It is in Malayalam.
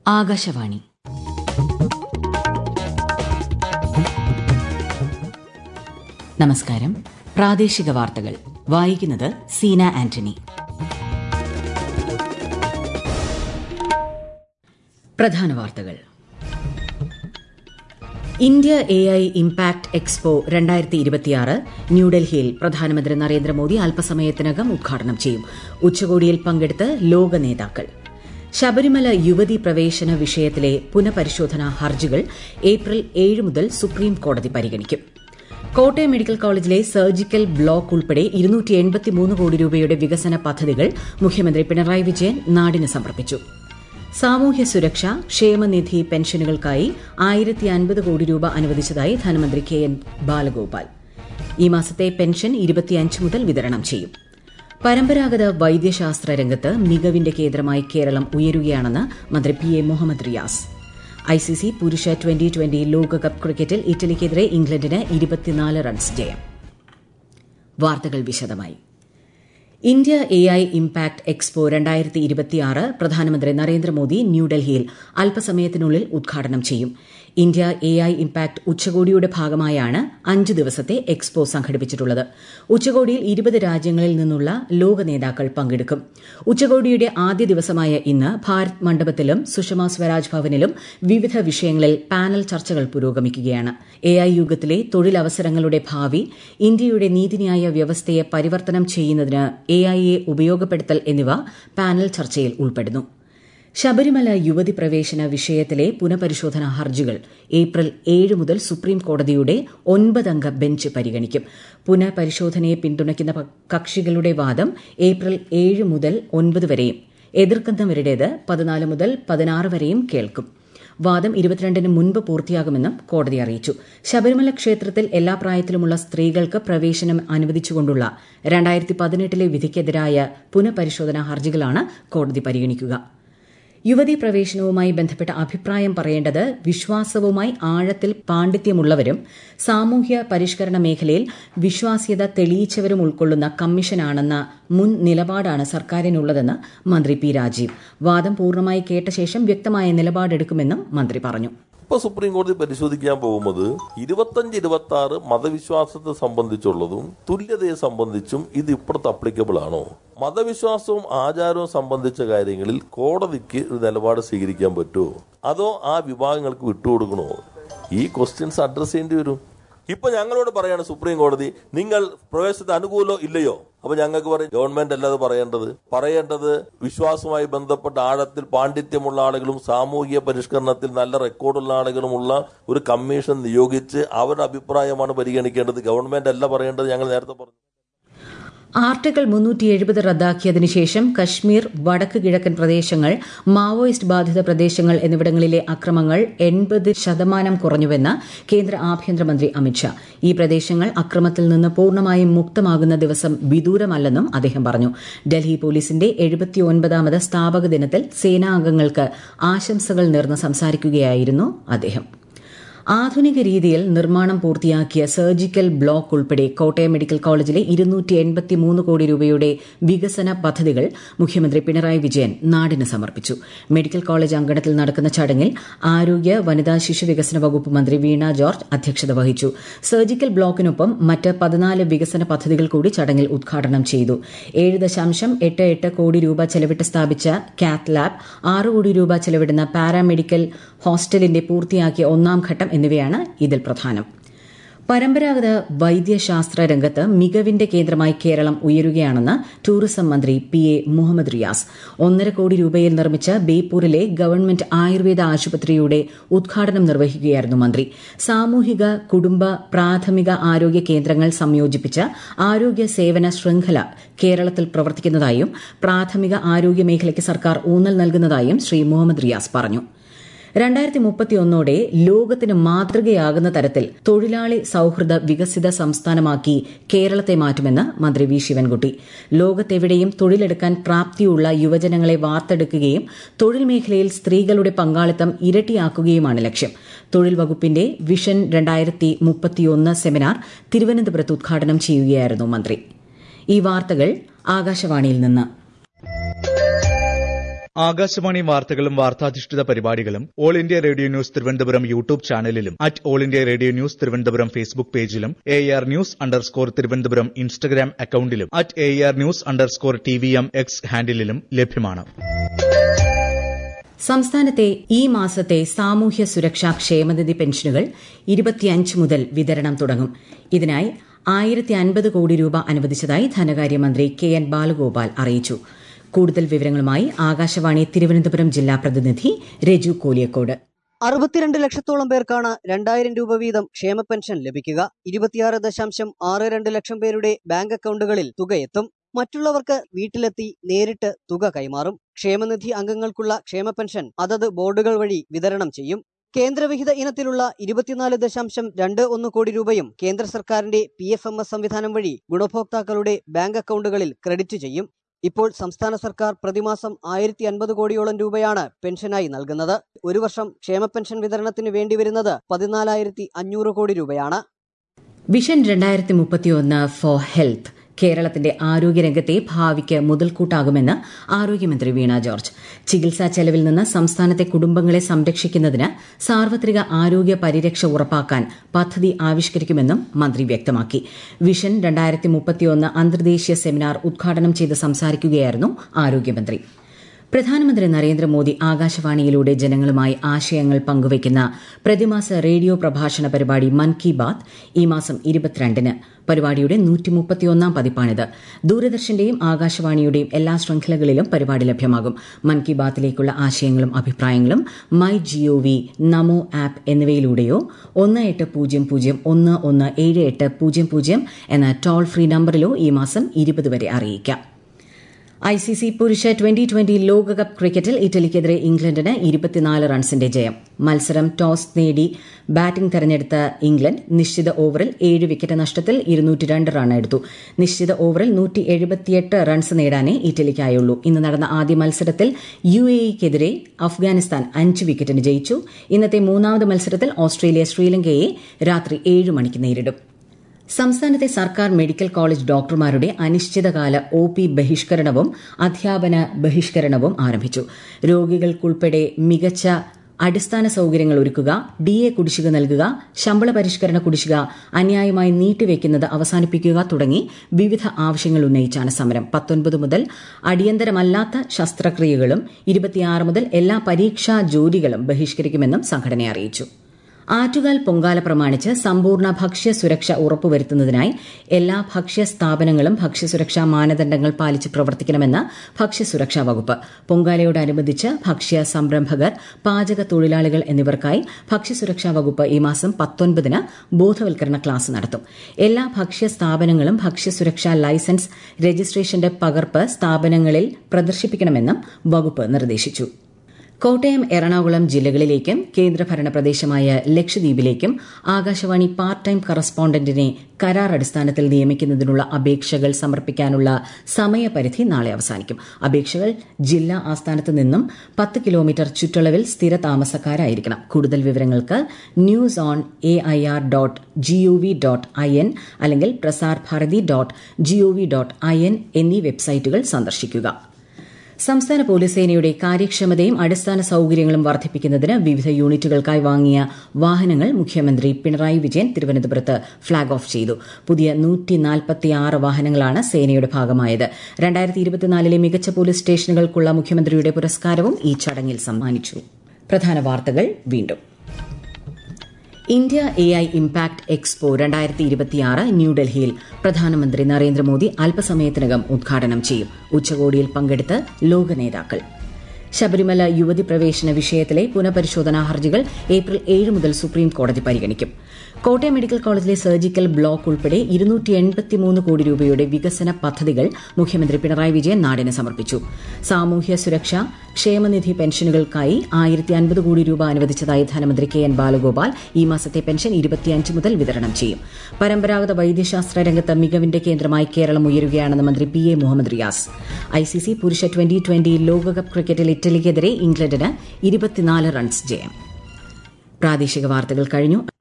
ആകാശവാണി. നമസ്കാരം. പ്രാദേശിക വാർത്തകൾ വായിക്കുന്നത് സീന ആന്റണി. പ്രധാന വാർത്തകൾ. ഇന്ത്യ AI ഇംപാക്ട് എക്സ്പോ 2026 ന്യൂഡൽഹിയിൽ പ്രധാനമന്ത്രി നരേന്ദ്രമോദി അല്പസമയത്തിനകം ഉദ്ഘാടനം ചെയ്യും. ഉച്ചകോടിയിൽ പങ്കെടുത്ത് ലോക നേതാക്കൾ. ശബരിമല യുവതീ പ്രവേശന വിഷയത്തിലെ പുനഃപരിശോധനാ ഹർജികൾ ഏപ്രിൽ 7 മുതൽ സുപ്രീം കോടതി പരിഗണിക്കും. കോട്ടയം മെഡിക്കൽ കോളേജിലെ സർജിക്കൽ ബ്ലോക്ക് ഉൾപ്പെടെ 283 കോടി രൂപയുടെ വികസന പദ്ധതികൾ മുഖ്യമന്ത്രി പിണറായി വിജയൻ നാടിന് സമർപ്പിച്ചു. സാമൂഹ്യ സുരക്ഷ, ക്ഷേമനിധി പെൻഷനുകൾക്കായി 1050 കോടി രൂപ അനുവദിച്ചതായി ധനമന്ത്രി KN ബാലഗോപാൽ. ഈ മാസത്തെ പെൻഷൻ 25 മുതൽ വിതരണം ചെയ്യും. പരമ്പരാഗത വൈദ്യശാസ്ത്ര രംഗത്ത് മികവിന്റെ കേന്ദ്രമായി കേരളം ഉയരുകയാണെന്ന് മന്ത്രി PA മുഹമ്മദ് റിയാസ്. ICC പുരുഷ 2020 ലോകകപ്പ് ക്രിക്കറ്റിൽ ഇറ്റലിക്കെതിരെ ഇംഗ്ലണ്ടിന് 24 റൺസ് ജയം. വാർത്തകൾ വിശദമായി. ഇന്ത്യ AI ഇംപാക്ട് എക്സ്പോ 2026 പ്രധാനമന്ത്രി നരേന്ദ്രമോദി ന്യൂഡൽഹിയിൽ അല്പസമയത്തിനുള്ളിൽ ഉദ്ഘാടനം ചെയ്യും. ഇന്ത്യ AI ഇംപാക്ട് ഉച്ചകോടിയുടെ ഭാഗമായാണ് 5 ദിവസത്തെ എക്സ്പോ സംഘടിപ്പിച്ചിട്ടുള്ളത്. ഉച്ചകോടിയിൽ 20 രാജ്യങ്ങളിൽ നിന്നുള്ള ലോക നേതാക്കൾ പങ്കെടുക്കും. ഉച്ചകോടിയുടെ ആദ്യ ദിവസമായ ഇന്ന് ഭാരത് മണ്ഡപത്തിലും സുഷമ സ്വരാജ് ഭവനിലും വിവിധ വിഷയങ്ങളിൽ പാനൽ ചർച്ചകൾ പുരോഗമിക്കുകയാണ്. AI യുഗത്തിലെ തൊഴിലവസരങ്ങളുടെ ഭാവി, ഇന്ത്യയുടെ നീതിന്യായ വ്യവസ്ഥയെ പരിവർത്തനം ചെയ്യുന്നതിന് AIയെ ഉപയോഗപ്പെടുത്തൽ എന്നിവ പാനൽ ചർച്ചയിൽ ഉൾപ്പെടുന്നു. ശബരിമല യുവതി പ്രവേശന വിഷയത്തിലെ പുനഃപരിശോധനാ ഹർജികൾ ഏപ്രിൽ 7 മുതൽ സുപ്രീം കോടതിയുടെ 9 അംഗ ബെഞ്ച് പരിഗണിക്കും. പുനഃപരിശോധനയെ പിന്തുണയ്ക്കുന്ന കക്ഷികളുടെ വാദം ഏപ്രിൽ 7 മുതൽ 9 വരെയും എതിർക്കുന്നവരുടേത് 14 മുതൽ 16 വരെയും കേൾക്കും. വാദം 22-ന് മുൻപ് പൂർത്തിയാകുമെന്നും കോടതി അറിയിച്ചു. ശബരിമല ക്ഷേത്രത്തിൽ എല്ലാ പ്രായത്തിലുമുള്ള സ്ത്രീകൾക്ക് പ്രവേശനം അനുവദിച്ചുകൊണ്ടുള്ള 2018 വിധിക്കെതിരായ പുനഃപരിശോധനാ ഹർജികളാണ് കോടതി പരിഗണിക്കുക. യുവതീ പ്രവേശനവുമായി ബന്ധപ്പെട്ട അഭിപ്രായം പറയേണ്ടത് വിശ്വാസവുമായി ആഴത്തിൽ പാണ്ഡിത്യമുള്ളവരും സാമൂഹ്യ പരിഷ്കരണ മേഖലയിൽ വിശ്വാസ്യത തെളിയിച്ചവരും ഉൾക്കൊള്ളുന്ന കമ്മീഷനാണെന്ന മുൻ നിലപാടാണ് സർക്കാരിനുള്ളതെന്ന് മന്ത്രി P. രാജീവ്. വാദം പൂർണ്ണമായി കേട്ട ശേഷം വ്യക്തമായ നിലപാടെടുക്കുമെന്നും മന്ത്രി പറഞ്ഞു. ഇപ്പൊ സുപ്രീം കോടതി പരിശോധിക്കാൻ പോകുന്നത് 25-26 മതവിശ്വാസത്തെ സംബന്ധിച്ചുള്ളതും തുല്യതയെ സംബന്ധിച്ചും ഇത് ഇപ്പുറത്ത് അപ്ലിക്കബിൾ ആണോ? മതവിശ്വാസവും ആചാരവും സംബന്ധിച്ച കാര്യങ്ങളിൽ കോടതിക്ക് ഒരു നിലപാട് സ്വീകരിക്കാൻ പറ്റുമോ, അതോ ആ വിഭാഗങ്ങൾക്ക് വിട്ടുകൊടുക്കണോ? ഈ ക്വസ്റ്റ്യൻസ് അഡ്രസ് ചെയ്യേണ്ടി വരും. ഇപ്പൊ ഞങ്ങളോട് പറയാണ് സുപ്രീം കോടതി, നിങ്ങൾ പ്രവേശനത്തിന് അനുകൂലോ ഇല്ലയോ? അപ്പൊ ഞങ്ങൾക്ക് പറയും ഗവൺമെന്റ് അല്ലാതെ പറയേണ്ടത് വിശ്വാസവുമായി ബന്ധപ്പെട്ട ആഴത്തിൽ പാണ്ഡിത്യമുള്ള ആളുകളും സാമൂഹിക പരിഷ്കരണത്തിൽ നല്ല റെക്കോർഡുള്ള ആളുകളുമുള്ള ഒരു കമ്മീഷൻ നിയോഗിച്ച് അവരുടെ അഭിപ്രായമാണ് പരിഗണിക്കേണ്ടത്. ഗവൺമെന്റ് അല്ല പറയേണ്ടത്. ഞങ്ങൾ നേരത്തെ പറഞ്ഞു. ആർട്ടിക്കിൾ 370 റദ്ദാക്കിയതിനു ശേഷം കശ്മീർ, വടക്ക് കിഴക്കൻ പ്രദേശങ്ങൾ, മാവോയിസ്റ്റ് ബാധിത പ്രദേശങ്ങൾ എന്നിവിടങ്ങളിലെ അക്രമങ്ങൾ 80% കുറഞ്ഞുവെന്ന് കേന്ദ്ര ആഭ്യന്തരമന്ത്രി അമിത്ഷാ. ഈ പ്രദേശങ്ങൾ അക്രമത്തിൽ നിന്ന് പൂർണ്ണമായും മുക്തമാകുന്ന ദിവസം വിദൂരമല്ലെന്നും അദ്ദേഹം പറഞ്ഞു. ഡൽഹി പോലീസിന്റെ 79ാമത് സ്ഥാപക ദിനത്തിൽ സേനാംഗങ്ങൾക്ക് ആശംസകൾ നേർന്ന് സംസാരിക്കുകയായിരുന്നു അദ്ദേഹം. ആധുനിക രീതിയിൽ നിർമ്മാണം പൂർത്തിയാക്കിയ സർജിക്കൽ ബ്ലോക്ക് ഉൾപ്പെടെ കോട്ടയം മെഡിക്കൽ കോളേജിലെ 283 കോടി രൂപയുടെ വികസന പദ്ധതികൾ മുഖ്യമന്ത്രി പിണറായി വിജയൻ നാടിന് സമർപ്പിച്ചു. മെഡിക്കൽ കോളേജ് അങ്കണത്തിൽ നടക്കുന്ന ചടങ്ങിൽ ആരോഗ്യ, വനിതാ ശിശു വികസന വകുപ്പ് മന്ത്രി വീണ ജോർജ് അധ്യക്ഷത വഹിച്ചു. സർജിക്കൽ ബ്ലോക്കിനൊപ്പം മറ്റ് 14 വികസന പദ്ധതികൾ കൂടി ചടങ്ങിൽ ഉദ്ഘാടനം ചെയ്തു. 7.88 കോടി രൂപ ചെലവിട്ട് സ്ഥാപിച്ച കാത്ത് ലാബ്, 6 കോടി രൂപ ചെലവിടുന്ന പാരാമെഡിക്കൽ ഹോസ്റ്റലിന്റെ പൂർത്തിയാക്കിയ 1ാം ഘട്ടം എന്നിവയാണ് ഇതിൽ പ്രധാനം. പരമ്പരാഗത വൈദ്യശാസ്ത്ര രംഗത്ത് മികവിന്റെ കേന്ദ്രമായി കേരളം ഉയരുകയാണെന്ന് ടൂറിസം മന്ത്രി PA മുഹമ്മദ് റിയാസ്. 1.5 കോടി രൂപയിൽ നിർമ്മിച്ച ബേപ്പൂരിലെ ഗവൺമെന്റ് ആയുർവേദ ആശുപത്രിയുടെ ഉദ്ഘാടനം നിർവഹിക്കുകയായിരുന്നു മന്ത്രി. സാമൂഹിക, കുടുംബ, പ്രാഥമിക ആരോഗ്യ കേന്ദ്രങ്ങൾ സംയോജിപ്പിച്ച ആരോഗ്യ സേവന ശൃംഖല കേരളത്തിൽ പ്രവർത്തിക്കുന്നതായും പ്രാഥമിക ആരോഗ്യ മേഖലയ്ക്ക് സർക്കാർ ഊന്നൽ നൽകുന്നതായും ശ്രീ മുഹമ്മദ് റിയാസ് പറഞ്ഞു. 2031 ലോകത്തിന് മാതൃകയാകുന്ന തരത്തിൽ തൊഴിലാളി സൌഹൃദ വികസിത സംസ്ഥാനമാക്കി കേരളത്തെ മാറ്റുമെന്ന് മന്ത്രി വി ശിവൻകുട്ടി. ലോകത്തെവിടെയും തൊഴിലെടുക്കാൻ പ്രാപ്തിയുള്ള യുവജനങ്ങളെ വാർത്തെടുക്കുകയും തൊഴിൽ മേഖലയിൽ സ്ത്രീകളുടെ പങ്കാളിത്തം ഇരട്ടിയാക്കുകയുമാണ് ലക്ഷ്യം. തൊഴിൽ വകുപ്പിന്റെ വിഷൻ 2031 സെമിനാർ തിരുവനന്തപുരത്ത് ഉദ്ഘാടനം ചെയ്യുകയായിരുന്നു മന്ത്രി. ഈ വാർത്തകൾ ആകാശവാണിയിൽ നിന്ന്. ആകാശവാണി വാർത്തകളും വാർത്താധിഷ്ഠിത പരിപാടികളും All India Radio news Thiruvananthapuram YouTube ചാനലിലും All India Radio news Thiruvananthapuram Facebook പേജിലും AR ന്യൂസ് _തിരുവനന്തപുരം ഇൻസ്റ്റഗ്രാം അക്കൌണ്ടിലും AR ന്യൂസ് _TVM X ഹാൻഡിലും ലഭ്യമാണ്. സംസ്ഥാനത്തെ ഈ മാസത്തെ സാമൂഹ്യ സുരക്ഷാ ക്ഷേമനിധി പെൻഷനുകൾ 25 മുതൽ വിതരണം തുടങ്ങും. ഇതിനായി 1050 കോടി രൂപ അനുവദിച്ചതായി ധനകാര്യമന്ത്രി KN ബാലഗോപാൽ അറിയിച്ചു. കൂടുതൽ വിവരങ്ങളുമായി ആകാശവാണി തിരുവനന്തപുരം ജില്ലാ പ്രതിനിധി രജു കോലിയക്കോട്. 62 ലക്ഷത്തോളം പേർക്കാണ് 2000 രൂപ വീതം ക്ഷേമ പെൻഷൻ ലഭിക്കുക. 26.62 ലക്ഷം പേരുടെ ബാങ്ക് അക്കൌണ്ടുകളിൽ തുകയെത്തും. മറ്റുള്ളവർക്ക് വീട്ടിലെത്തി നേരിട്ട് തുക കൈമാറും. ക്ഷേമനിധി അംഗങ്ങൾക്കുള്ള ക്ഷേമ പെൻഷൻ അതത് ബോർഡുകൾ വഴി വിതരണം ചെയ്യും. കേന്ദ്രവിഹിത ഇനത്തിലുള്ള 24.21 കോടി രൂപയും കേന്ദ്ര സർക്കാരിന്റെ PFMS സംവിധാനം വഴി ഗുണഭോക്താക്കളുടെ ബാങ്ക് അക്കൌണ്ടുകളിൽ ക്രെഡിറ്റ് ചെയ്യും. ഇപ്പോൾ സംസ്ഥാന സർക്കാർ പ്രതിമാസം 1050 കോടിയോളം രൂപയാണ് പെൻഷനായി നൽകുന്നത്. ഒരു വർഷം ക്ഷേമ പെൻഷൻ വിതരണത്തിന് വേണ്ടിവരുന്നത് 14,500 കോടി രൂപയാണ്. വിഷൻ 2031 ഫോർ ഹെൽത്ത് കേരളത്തിന്റെ ആരോഗ്യരംഗത്തെ ഭാവിക്ക് മുതൽക്കൂട്ടാകുമെന്ന് ആരോഗ്യമന്ത്രി വീണ ജോർജ്. ചികിത്സാ ചെലവിൽ നിന്ന് സംസ്ഥാനത്തെ കുടുംബങ്ങളെ സംരക്ഷിക്കുന്നതിന് സാർവത്രിക ആരോഗ്യ പരിരക്ഷ ഉറപ്പാക്കാൻ പദ്ധതി ആവിഷ്കരിക്കുമെന്നും മന്ത്രി വ്യക്തമാക്കി. വിഷൻ 2031 അന്തർദേശീയ സെമിനാർ ഉദ്ഘാടനം ചെയ്ത് സംസാരിക്കുകയായിരുന്നു ആരോഗ്യമന്ത്രി. പ്രധാനമന്ത്രി നരേന്ദ്രമോദി ആകാശവാണിയിലൂടെ ജനങ്ങളുമായി ആശയങ്ങൾ പങ്കുവയ്ക്കുന്ന പ്രതിമാസ റേഡിയോ പ്രഭാഷണ പരിപാടി മൻ കി ബാത് ഈ മാസം 22-ന്. പരിപാടിയുടെ 131-ാം പതിപ്പാണിത്. ദൂരദർശന്റെയും ആകാശവാണിയുടെയും എല്ലാ ശൃംഖലകളിലും പരിപാടി ലഭ്യമാകും. മൻ കി ബാത്തിലേക്കുള്ള ആശയങ്ങളും അഭിപ്രായങ്ങളും MyGOV, നമോ ആപ്പ് എന്നിവയിലൂടെയോ 1800117800 എന്ന ടോൾ ഫ്രീ നമ്പറിലോ ഈ മാസം 20 വരെ അറിയിക്കാം. ICC പുരുഷ 2020 ലോകകപ്പ് ക്രിക്കറ്റിൽ ഇറ്റലിക്കെതിരെ ഇംഗ്ലണ്ടിന് 24 റൺസിന്റെ ജയം. മത്സരം ടോസ് നേടി ബാറ്റിംഗ് തെരഞ്ഞെടുത്ത ഇംഗ്ലണ്ട് നിശ്ചിത ഓവറിൽ 7 വിക്കറ്റ് നഷ്ടത്തിൽ 202 റൺ എടുത്തു. നിശ്ചിത ഓവറിൽ 178 റൺസ് നേടാനേ ഇറ്റലിക്കായുള്ളൂ. ഇന്ന് നടന്ന ആദ്യ മത്സരത്തിൽ UAEക്കെതിരെ അഫ്ഗാനിസ്ഥാൻ 5 വിക്കറ്റിന് ജയിച്ചു. ഇന്നത്തെ മൂന്നാമത് മത്സരത്തിൽ ഓസ്ട്രേലിയ ശ്രീലങ്കയെ രാത്രി 7 മണിക്ക് നേരിടും. സംസ്ഥാനത്തെ സർക്കാർ മെഡിക്കൽ കോളേജ് ഡോക്ടർമാരുടെ അനിശ്ചിതകാല OP ബഹിഷ്കരണവും അധ്യാപന ബഹിഷ്കരണവും ആരംഭിച്ചു. രോഗികൾക്കുൾപ്പെടെ മികച്ച അടിസ്ഥാന സൌകര്യങ്ങൾ ഒരുക്കുക, DA കുടിശ്ശിക നൽകുക, ശമ്പള പരിഷ്കരണ കുടിശ്ശിക അന്യായമായി നീട്ടിവെക്കുന്നത് അവസാനിപ്പിക്കുക തുടങ്ങി വിവിധ ആവശ്യങ്ങൾ ഉന്നയിച്ചാണ് സമരം. 19 മുതൽ അടിയന്തരമല്ലാത്ത ശസ്ത്രക്രിയകളും 26 മുതൽ എല്ലാ പരീക്ഷാ ജോലികളും ബഹിഷ്കരിക്കുമെന്നും സംഘടന അറിയിച്ചു. ആറ്റുകാൽ പൊങ്കാല പ്രമാണിച്ച് സമ്പൂർണ്ണ ഭക്ഷ്യസുരക്ഷ ഉറപ്പുവരുത്തുന്നതിനായി എല്ലാ ഭക്ഷ്യ സ്ഥാപനങ്ങളും ഭക്ഷ്യസുരക്ഷാ മാനദണ്ഡങ്ങൾ പാലിച്ച് പ്രവർത്തിക്കണമെന്ന് ഭക്ഷ്യസുരക്ഷാ വകുപ്പ്. പൊങ്കാലയോടനുബന്ധിച്ച് ഭക്ഷ്യ സംരംഭകർ, പാചക തൊഴിലാളികൾ എന്നിവർക്കായി ഭക്ഷ്യസുരക്ഷാ വകുപ്പ് ഈ മാസം 19-ന് ബോധവൽക്കരണ ക്ലാസ് നടത്തും. എല്ലാ ഭക്ഷ്യ സ്ഥാപനങ്ങളും ഭക്ഷ്യസുരക്ഷാ ലൈസൻസ് രജിസ്ട്രേഷന്റെ പകർപ്പ് സ്ഥാപനങ്ങളിൽ പ്രദർശിപ്പിക്കണമെന്നും വകുപ്പ് നിർദ്ദേശിച്ചു. കോട്ടയം, എറണാകുളം ജില്ലകളിലേക്കും കേന്ദ്രഭരണ പ്രദേശമായ ലക്ഷദ്വീപിലേക്കും ആകാശവാണി പാർട്ട് ടൈം കറസ്പോണ്ടന്റിനെ കരാർ അടിസ്ഥാനത്തിൽ നിയമിക്കുന്നതിനുള്ള അപേക്ഷകൾ സമർപ്പിക്കാനുള്ള സമയപരിധി നാളെ അവസാനിക്കും. അപേക്ഷകൾ ജില്ലാ ആസ്ഥാനത്ത് നിന്നും 10 കിലോമീറ്റർ ചുറ്റളവിൽ സ്ഥിര താമസക്കാരായിരിക്കണം. കൂടുതൽ വിവരങ്ങൾക്ക് news.air.gov.in അല്ലെങ്കിൽ prasarbharati.gov.in എന്നീ വെബ്സൈറ്റുകൾ സന്ദർശിക്കുക. സംസ്ഥാന പോലീസ് സേനയുടെ കാര്യക്ഷമതയും അടിസ്ഥാന സൌകര്യങ്ങളും വർദ്ധിപ്പിക്കുന്നതിന് വിവിധ യൂണിറ്റുകൾക്കായി വാങ്ങിയ വാഹനങ്ങൾ മുഖ്യമന്ത്രി പിണറായി വിജയൻ തിരുവനന്തപുരത്ത് ഫ്ളാഗ് ഓഫ് ചെയ്തു. പുതിയ 146 വാഹനങ്ങളാണ് സേനയുടെ ഭാഗമായത്. 2024-ലെ മികച്ച പോലീസ് സ്റ്റേഷനുകൾക്കുള്ള മുഖ്യമന്ത്രിയുടെ പുരസ്കാരവും ഈ ചടങ്ങിൽ സമ്മാനിച്ചു. പ്രധാന വാർത്തകൾ വീണ്ടും. ഇന്ത്യ AI ഇംപാക്ട് എക്സ്പോ 2026 ന്യൂഡൽഹിയിൽ പ്രധാനമന്ത്രി നരേന്ദ്രമോദി അല്പസമയത്തിനകം ഉദ്ഘാടനം ചെയ്യും. ഉച്ചകോടിയിൽ പങ്കെടുത്ത് ലോക നേതാക്കൾ. ശബരിമല യുവതി പ്രവേശന വിഷയത്തിലെ പുനഃപരിശോധനാ ഹർജികൾ ഏപ്രിൽ 7 മുതൽ സുപ്രീം കോടതി പരിഗണിക്കും. കോട്ടയം മെഡിക്കൽ കോളേജിലെ സർജിക്കൽ ബ്ലോക്ക് ഉൾപ്പെടെ 283 കോടി രൂപയുടെ വികസന പദ്ധതികൾ മുഖ്യമന്ത്രി പിണറായി വിജയൻ നാടിന് സമർപ്പിച്ചു. സാമൂഹ്യ സുരക്ഷാ ക്ഷേമനിധി പെൻഷനുകൾക്കായി 1050 കോടി രൂപ അനുവദിച്ചതായി ധനമന്ത്രി KN ബാലഗോപാൽ. ഈ മാസത്തെ പെൻഷൻ 25 മുതൽ വിതരണം ചെയ്യും. പരമ്പരാഗത വൈദ്യശാസ്ത്ര രംഗത്ത് മികവിന്റെ കേന്ദ്രമായി കേരളം ഉയരുകയാണെന്ന് മന്ത്രി PA മുഹമ്മദ് റിയാസ്. ICC പുരുഷ 2020 ലോകകപ്പ് ക്രിക്കറ്റിൽ ഇറ്റലിക്കെതിരെ ഇംഗ്ലണ്ടിന് 24 റൺസ് ജയം. പ്രാദേശിക വാർത്തകൾ കഴിഞ്ഞു.